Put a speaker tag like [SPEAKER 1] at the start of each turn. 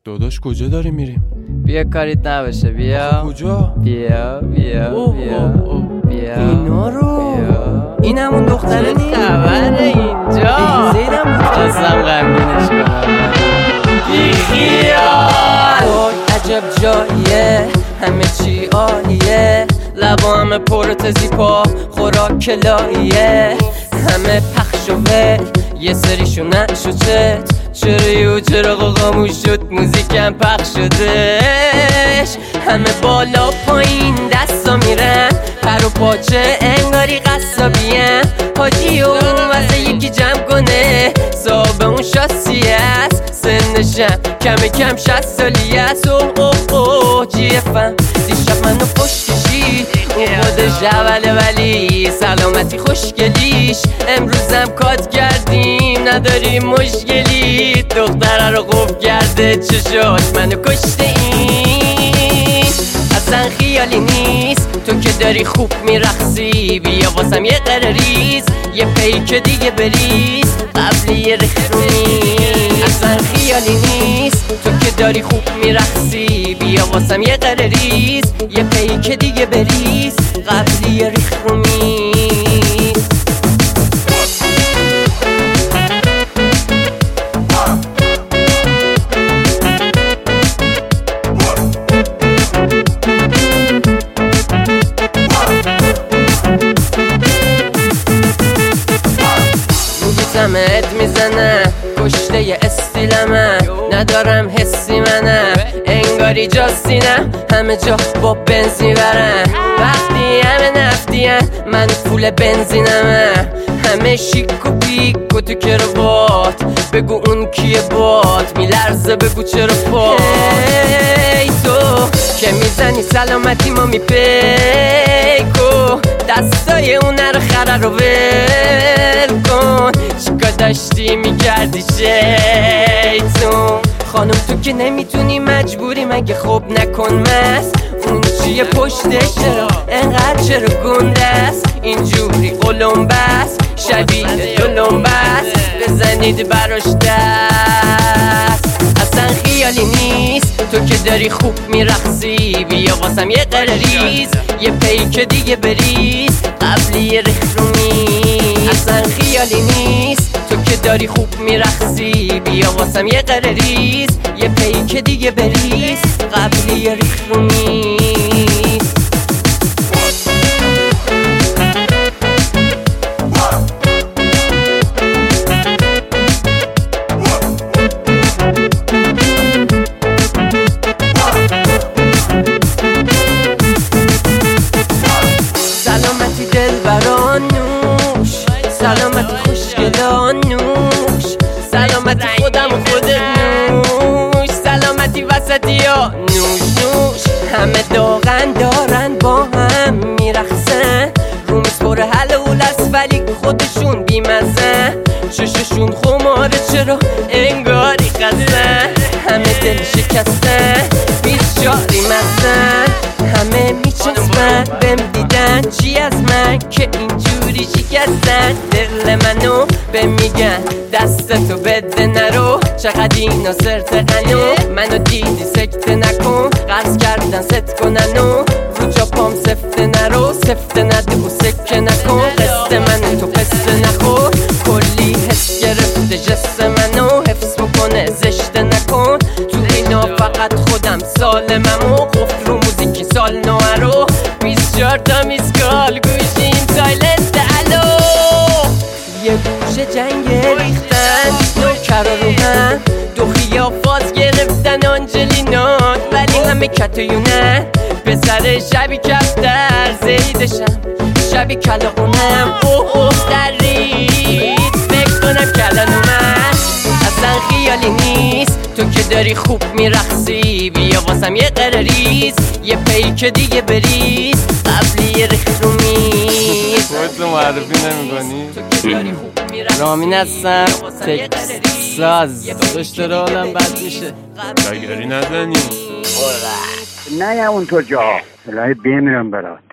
[SPEAKER 1] داداش کجا داری میریم؟
[SPEAKER 2] بیا کاریت نباشه بیا.
[SPEAKER 1] کجا؟
[SPEAKER 2] بیا
[SPEAKER 1] اینا رو
[SPEAKER 3] این همون دختره نیست؟
[SPEAKER 2] خبره اینجا
[SPEAKER 3] زیدم
[SPEAKER 2] خواستم غمگینش کنم
[SPEAKER 3] وای عجب جاییه، همه چی عالیه، لبا همه پر تزیپا خوراک لاییه، همه پخش و ول یه سریشون نشو چرا خاموش شد موزیکم پخش شدش، همه بالا پایین دستا میرن پر و پاچه انگاری قصابیه، حاجی و واسه یکی جمع کنه صاحب اون شاسی است، سنشم کم 60 سالی است. اوه جیفم دیشب منو خوش کشید، اون خودش اوله ولی سلامتی خوشگلیش، امروزم کات کردیم نداریم مشکلی، دختره رو قفل کرده چشاش منو کشته این، اصلا خیالی نیست تو که داری خوب میرقصی، بیا واسم یه قرریز یه پیک دیگه بریز قبل یه رخرومی، اصلا خیالی نیست تو که داری خوب میرقصی، بیا واسم یه قرریز یه پیک دیگه بریز قبل یه رخرومی. سمت میزنم کشته استیلمم، ندارم حسی منم انگاری جاستینم، همه جا با بنزین برم، وقتی همه نفتیم من پول بنزینمم، همه شیک و پیک و تو کروات، بگو اون کیه باد میلرزه بگو چرا پاد، ای تو که میزنی سلامتی ما میپیکو دستای اونه رو خره رو ول کن، چیکار داشتی میکردی شیطون، خانم تو که نمیتونی مجبوری مگه خوب نکن مست، اون چیه پشتش چرا انقدر چرا گنده است، اینجوری قلمبه است شبیه دلمبه است، بزنید براش دست، اصلا خیالی نیست تو که داری خوب میرقصی، بیا واسم یه قرریز یه پیک دیگه بریز قبل یه رخرومی، اصلا خیالی نیست تو که داری خوب میرقصی، بیا واسم یه قرریز یه پیک دیگه بریز قبل یه رخرومی. سلامتی دل بران نوش، سلامتی خوشگلان نوش، سلامتی خودم و خودت نوش، سلامتی وسطی ها نوش، همه داغن دارن با هم میرخصن، رومز پر حلول است ولی خودشون بیمزن، چششون خماره چرا انگاری خستن، همه دل شکستن بیچاری مستن، همه میچسبن بهم دیدن چی از من که اینجوری شکستن، دل منو به میگن دستتو بده نرو، چقدر اینا سرت غنو، منو دیدی سکته نکن، قرض کردن ست کنن و رو جا پام سفته نرو، سفته نده و سکه نکن، قصه من تو پسته نخور، کلی حس گرفته جست منو حفظ بکنه زشته نکن، تو اینا فقط خودم سالمم و قفل رو موزیکی سال نوه رو 24 تا میسکال گوشیم سایلنت الو، یه گوشه جنگ ریختن نوکرا رو هم، دو خیافاز گرفتن آنجلینان ولی همه کتایونن، پسر شبی کفتر زیدشم شبی کلا اونم اوه درید فکر کنم کلن اومد، اصلا خیالی نیست تو که داری خوب میرقصی، بیا واسم یه قرریز یه پیک دیگه بریز قبل یه رخرومی،
[SPEAKER 1] خودت رو معرفی نمی کنی؟
[SPEAKER 2] رامین هستم تکست ساز، داشته رو حالم بد میشه
[SPEAKER 1] بگری نزنی
[SPEAKER 4] نه اونطور جا الهی بمیرم برات.